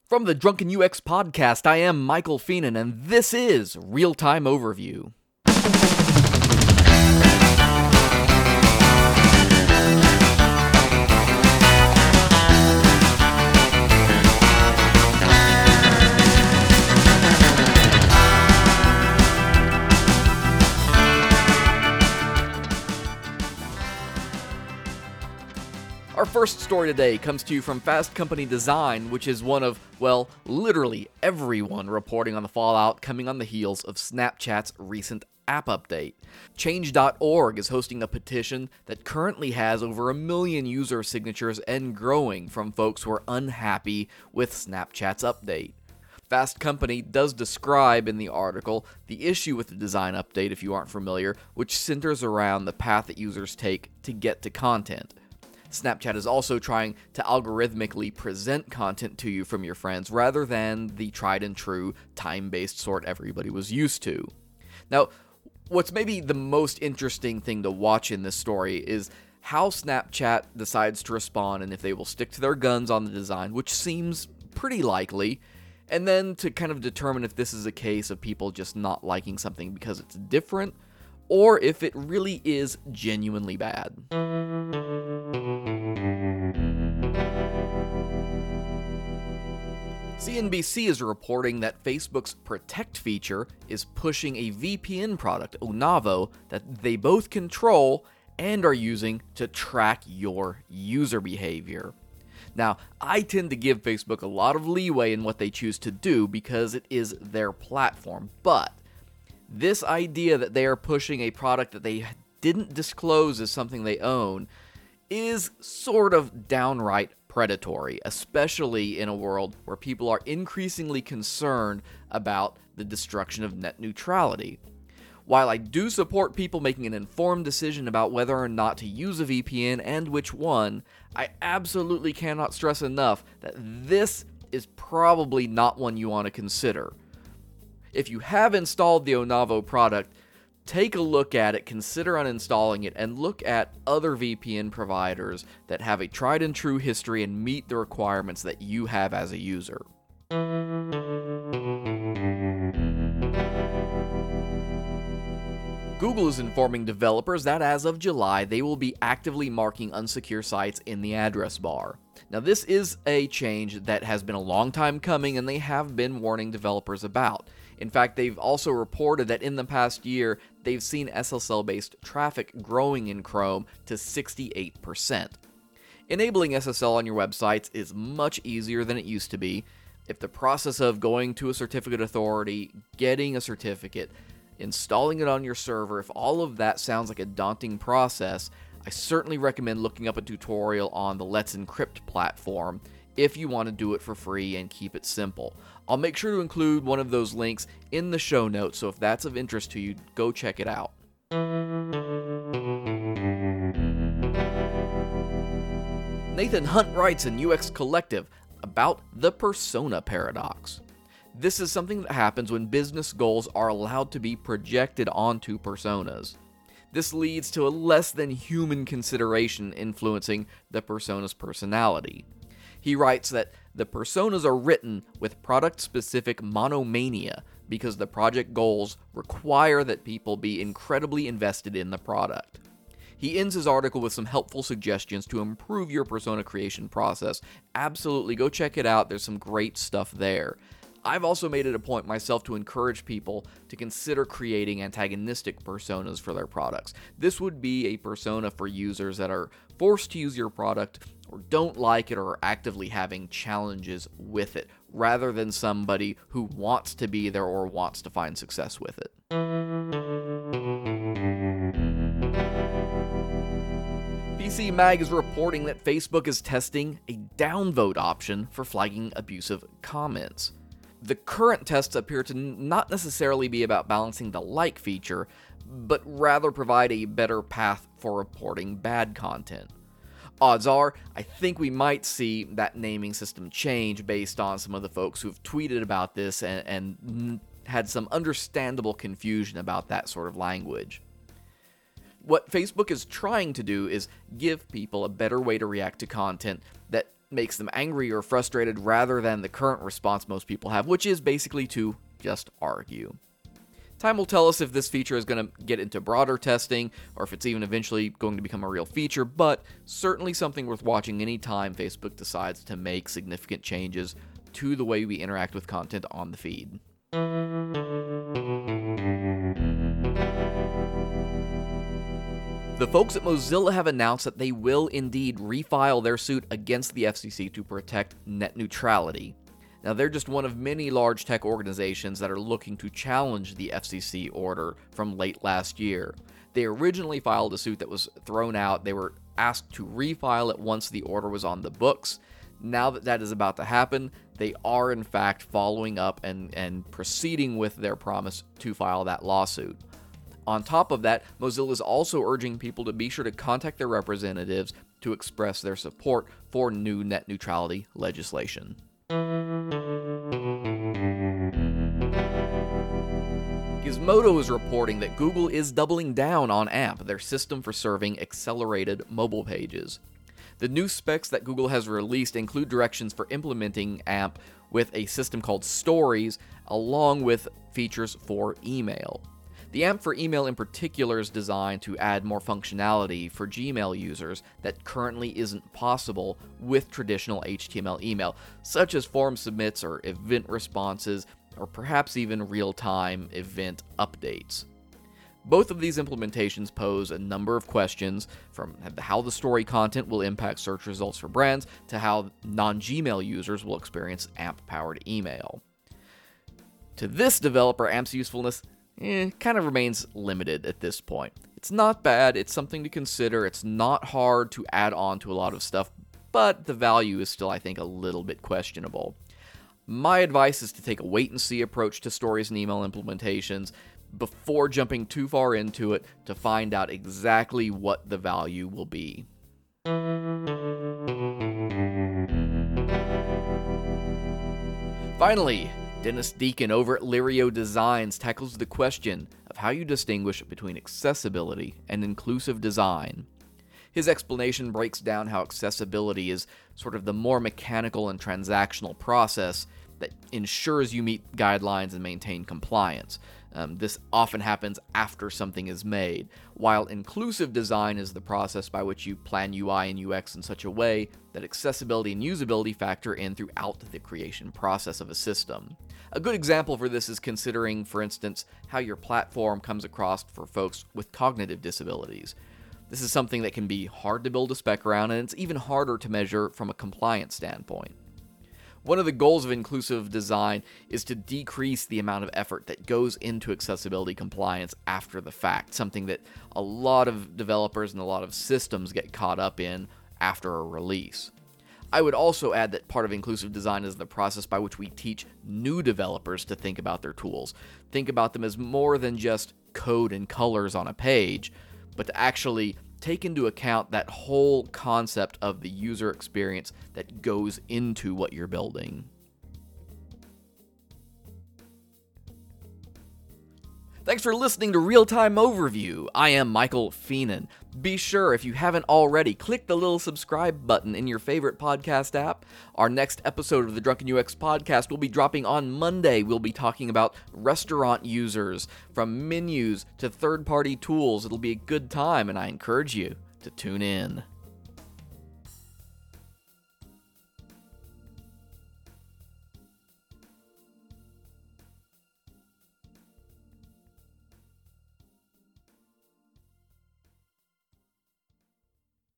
From the Drunken UX podcast, I am Michael Feenan, and this is Real Time Overview. Our first story today comes to you from Fast Company Design, which is one of, well, literally everyone reporting on the fallout coming on the heels of Snapchat's recent app update. Change.org is hosting a petition that currently has over 1 million user signatures and growing from folks who are unhappy with Snapchat's update. Fast Company does describe in the article the issue with the design update, if you aren't familiar, which centers around the path that users take to get to content. Snapchat is also trying to algorithmically present content to you from your friends rather than the tried and true time-based sort everybody was used to. Now, what's maybe the most interesting thing to watch in this story is how Snapchat decides to respond and if they will stick to their guns on the design, which seems pretty likely, and then to kind of determine if this is a case of people just not liking something because it's different, or if it really is genuinely bad. CNBC is reporting that Facebook's Protect feature is pushing a VPN product, Onavo, that they both control and are using to track your user behavior. Now, I tend to give Facebook a lot of leeway in what they choose to do because it is their platform, but this idea that they are pushing a product that they didn't disclose as something they own is sort of downright predatory, especially in a world where people are increasingly concerned about the destruction of net neutrality. While I do support people making an informed decision about whether or not to use a VPN and which one, I absolutely cannot stress enough that this is probably not one you want to consider. If you have installed the Onavo product, take a look at it, consider uninstalling it, and look at other VPN providers that have a tried and true history and meet the requirements that you have as a user. Google is informing developers that as of July, they will be actively marking unsecure sites in the address bar. Now, this is a change that has been a long time coming, and they have been warning developers about. In fact, they've also reported that in the past year, they've seen SSL-based traffic growing in Chrome to 68%. Enabling SSL on your websites is much easier than it used to be. If the process of going to a certificate authority, getting a certificate, installing it on your server, if all of that sounds like a daunting process, I certainly recommend looking up a tutorial on the Let's Encrypt platform if you want to do it for free and keep it simple. I'll make sure to include one of those links in the show notes, so if that's of interest to you, go check it out. Nathan Hunt writes in UX Collective about the persona paradox. This is something that happens when business goals are allowed to be projected onto personas. This leads to a less than human consideration influencing the persona's personality. He writes that the personas are written with product-specific monomania because the project goals require that people be incredibly invested in the product. He ends his article with some helpful suggestions to improve your persona creation process. Absolutely, go check it out. There's some great stuff there. I've also made it a point myself to encourage people to consider creating antagonistic personas for their products. This would be a persona for users that are forced to use your product or don't like it or are actively having challenges with it, rather than somebody who wants to be there or wants to find success with it. PC Mag is reporting that Facebook is testing a downvote option for flagging abusive comments. The current tests appear to not necessarily be about balancing the like feature, but rather provide a better path for reporting bad content. Odds are, I think we might see that naming system change based on some of the folks who've tweeted about this and had some understandable confusion about that sort of language. What Facebook is trying to do is give people a better way to react to content that makes them angry or frustrated rather than the current response most people have, which is basically to just argue. Time will tell us if this feature is going to get into broader testing or if it's even eventually going to become a real feature, but certainly something worth watching anytime Facebook decides to make significant changes to the way we interact with content on the feed. The folks at Mozilla have announced that they will indeed refile their suit against the FCC to protect net neutrality. Now, they're just one of many large tech organizations that are looking to challenge the FCC order from late last year. They originally filed a suit that was thrown out. They were asked to refile it once the order was on the books. Now that that is about to happen, they are in fact following up and proceeding with their promise to file that lawsuit. On top of that, Mozilla is also urging people to be sure to contact their representatives to express their support for new net neutrality legislation. Gizmodo is reporting that Google is doubling down on AMP, their system for serving accelerated mobile pages. The new specs that Google has released include directions for implementing AMP with a system called Stories, along with features for email. The AMP for email in particular is designed to add more functionality for Gmail users that currently isn't possible with traditional HTML email, such as form submits or event responses, or perhaps even real-time event updates. Both of these implementations pose a number of questions, from how the story content will impact search results for brands to how non-Gmail users will experience AMP-powered email. To this developer, AMP's usefulness kind of remains limited at this point. It's not bad, it's something to consider, it's not hard to add on to a lot of stuff, but the value is still, I think, a little bit questionable. My advice is to take a wait-and-see approach to stories and email implementations before jumping too far into it to find out exactly what the value will be. Finally, Dennis Deacon over at Lirio Designs tackles the question of how you distinguish between accessibility and inclusive design. His explanation breaks down how accessibility is sort of the more mechanical and transactional process that ensures you meet guidelines and maintain compliance. This often happens after something is made, while inclusive design is the process by which you plan UI and UX in such a way that accessibility and usability factor in throughout the creation process of a system. A good example for this is considering, for instance, how your platform comes across for folks with cognitive disabilities. This is something that can be hard to build a spec around, and it's even harder to measure from a compliance standpoint. One of the goals of inclusive design is to decrease the amount of effort that goes into accessibility compliance after the fact, something that a lot of developers and a lot of systems get caught up in after a release. I would also add that part of inclusive design is the process by which we teach new developers to think about their tools. Think about them as more than just code and colors on a page, but to actually take into account that whole concept of the user experience that goes into what you're building. Thanks for listening to Real Time Overview. I am Michael Feenan. Be sure, if you haven't already, click the little subscribe button in your favorite podcast app. Our next episode of the Drunken UX podcast will be dropping on Monday. We'll be talking about restaurant users, from menus to third-party tools. It'll be a good time, and I encourage you to tune in.